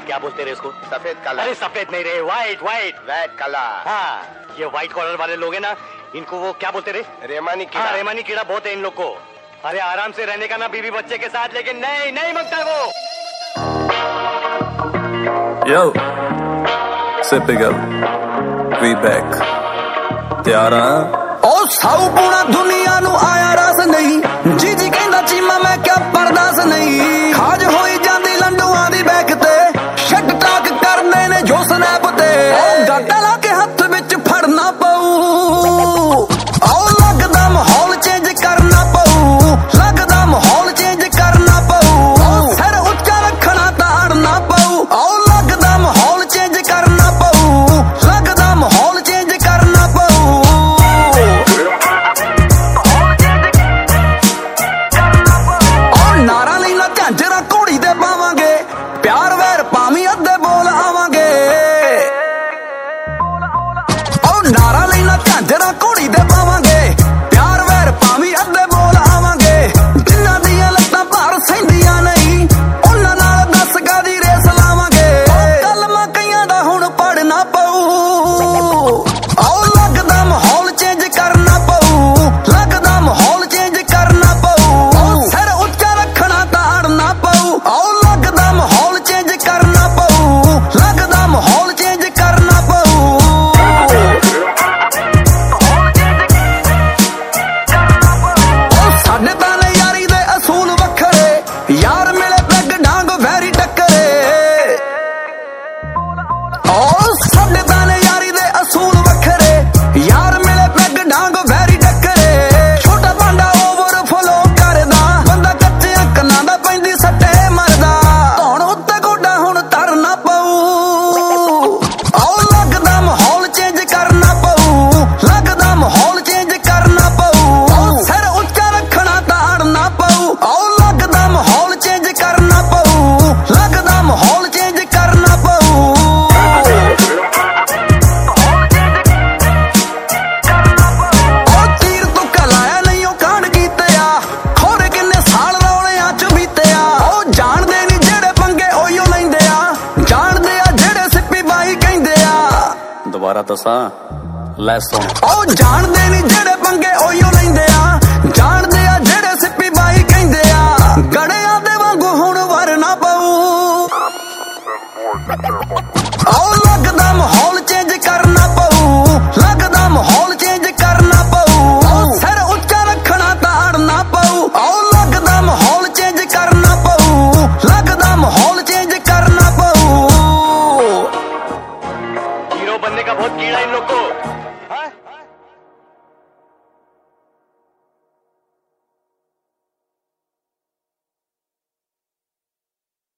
क्या बोलते रहे उसको? सफेद काला। अरे सफेद नहीं रे, व्हाइट व्हाइट व्हाइट काला। हाँ, ये व्हाइट कॉलर वाले लोग हैं ना, इनको वो क्या बोलते रहे? रेमानी कीड़ा। हाँ, रेमानी कीड़ा बहुत है इन लोग को। अरे आराम से रहने का ना बीवी बच्चे के साथ, लेकिन नहीं नहीं मांगता है वो। Yo, Sippy Girl, we back. ਤਿਆਰ ਆ ਉਹ ਸਾਊ ਪੂਣਾ ਦੁਨੀਆ ਨੂੰ ਆਇਆ ਰਸ ਨਹੀਂ ਜੀ ਜੀ ਕਹਿੰਦਾ ਚੀਮਾ ਮੈਂ ਕਿਆ ਪਰਦਾਸ ਨਹੀਂ ਖਾਜ ਹੋਈ ਜਾਂਦੀ ਲੰਡੂਆਂ ਦੀ ਬੈਕ ਤੇ ਸ਼ਟ ਟਾਕ ਕਰਦੇ ਨੇ ਜੋ ਸਨੈਪ ਤੇ ਉਹ ਗਾਟਾ ਲਾ ਕੇ ਹੱਥ ਵਿੱਚ ਫੜਨਾ ਪਊ ਆਓ ਲੱਗਦਾ ਮਾਹੌਲ ਚੇਂਜ ਕਰਨਾ ਪਊ ਲੱਗਦਾ ਮਾਹੌਲ ਚੇਂਜ ਕਰਨਾ ਪਊ ਸਿਰ ਉੱਚਾ ਰੱਖਣਾ ਤਾਂ ਅੜਨਾ ਪਊ ਆਓ ਲੱਗਦਾ ਮਾਹੌਲ ਚੇਂਜ ਕਰਨਾ ਪਊ ਲੱਗਦਾ ਮਾਹੌਲ ਚੇਂਜ ਕਰਨਾ ਪਊ ਨਾਰਾ ਲੈਣਾ ਝਾਂਜਰਾ ਘੋੜੀ ਦੇ ਪਾਵਾਂਗੇ ਪਿਆਰ ਵੈਰ ਭਾਵੇਂ ਅੱਧੇ ਬੋਲ ਆਵਾਂਗੇ ਉਹ ਨਾਰਾ ਲੈਣਾ ਝਾਂਜਰਾ ਘੋੜੀ ਦੇ ਪਾਵਾਂਗੇ ਪਿਆਰ ਵੈਰ ਭਾਵੇਂ ਅੱਧੇ ਬੋਲ ਆਵਾਂਗੇ ਜਿਨ੍ਹਾਂ ਦੀਆਂ ਲੱਤਾਂ ਭਾਰ ਸਹਿੰਦੀਆਂ ਨਹੀਂ ਉਹਨਾਂ ਨਾਲ 10 ਗਾਦੀ ਰੇਸ ਲਾਵਾਂਗੇ ਕਲਮਾਂ ਕਈਆਂ ਦਾ ਹੁਣ ਪੜਨਾ ਪਊ ਆਓ ਲੱਗਦਾ ਮਾਹੌਲ ਚੇਂਜ ਕਰਨਾ ਪਊ ਲੱਗਦਾ ਮਾਹੌਲ ਚੇਂਜ ਕਰਨਾ ਪਊ ਸਿਰ ਉੱਚਾ ਰੱਖਣਾ ਤਾਂ ਅੜਨਾ ਪਊ ਆਓ ਲੱਗਦਾ ਮਾਹੌਲ ਚੇਂਜ ਕਰਨਾ ਪਊ ਲੱਗਦਾ ਮਾਹੌਲ ਚੇਂਜ ਕਰਨਾ ਪਊ ਉਹ ਸਾਡੇ ਤਾਂ ਨੇ ਯਾਰੀ ਦੇ ਅਸੂਲ ਵੱਖਰੇ ਯਾਰ ਮਿਲੇ ਪੈਗ ਡਾਂਗ ਵੈਰੀ ਟੱਕਰੇ ਉਹ ਸਾਡੇ ਤਾਂ ਨੇ ਯਾਰੀ ਦੇ ਅਸੂਲ ਵੱਖਰੇ ਯਾਰ ਮਿਲੇ ਪੈਗ ਡਾਂਗ ਵੈਰੀ ਟੱਕਰੇ ਛੋਟਾ ਭਾਂਡਾ ਓਵਰਫਲੋ ਕਰਦਾ ਬੰਦਾ ਕੱਚਿਆਂ ਕੰਨਾਂ ਦਾ ਪੈਂਦੀ ਸੱਟੇ ਮਰਦਾ ਧੌਣ ਉੱਤੇ ਗੋਡਾ ਹੁਣ ਧਰਨਾ ਪਊ ਆਓ ਲੱਗਦਾ ਮਾਹੌਲ ਚੇਂਜ ਕਰਨਾ ਪਊ ਲੱਗਦਾ ਮਾਹੌਲ ਚੇਂਜ ਕਰਨਾ ਪਊ ਸਿਰ ਉੱਚਾ ਰੱਖਣਾ ਤਾਂ ਅੜਨਾ ਪਊ ਆਓ ਲੱਗਦਾ ਮਾਹੌਲ ਚੇਂਜ ਕਰਨਾ ਪਊ ਲੱਗਦਾ ਮਾਹੌਲ ਚੇਂਜ ਕਰਨਾ ਪਊ ਉਹ ਤੀਰ ਤੁੱਕਾ ਲਾਇਆ ਨਹੀਂ ਉਹ ਕਾਂਡ ਕੀਤੇ ਆ ਖੋਰੇ ਕਿੰਨੇ ਸਾਲ ਰੌਲਿਆਂ ਚ ਬੀਤੇ ਆ ਉਹ ਜਾਣਦੇ ਨਹੀਂ ਜਿਹੜੇ ਪੰਗੇ ਉਹੀਓ ਲੈਂਦੇ ਆ ਜਾਣਦੇ ਆ ਜਿਹੜੇ ਸਿੱਪੀ ਬਾਈ ਕਹਿੰਦੇ ਆ ਦੁਬਾਰਾ ਦੱਸਾਂ ਲੈ ਸੁਣ ਉਹ ਜਾਣਦੇ ਨਹੀਂ ਜਿਹੜੇ ਪੰਗੇ ਉਹੀਓ ਲੈਂਦੇ ਆ ਜਾਣਦੇ ਆ ਜਿਹੜੇ ਸਿੱਪੀ ਬਾਈ ਕਹਿੰਦੇ ਆ ਗੜਿਆਂ ਦੇ ਵਾਂਗੂ ਹੁਣ ਵਰਨਾ ਪਊ ਆਓ ਲੱਗਦਾ ਮਾਹੌਲ ਚੇਂਜ ਕਰਨਾ ਪਊ ਲੱਗਦਾ ਮਾਹੌਲ ਚੇਂਜ ਕਰਨਾ ਪਊ ਸਿਰ ਉੱਚਾ ਰੱਖਣਾ ਤਾਂ ਅੜਨਾ ਪਊ ਆਓ ਲੱਗਦਾ ਮਾਹੌਲ ਚੇਂਜ ਕਰਨਾ ਪਊ ਲੱਗਦਾ ਮਾਹੌਲ ਚੇਂਜ करना पऊ हीरो बनने का बहुत कीड़ा इन लोग को।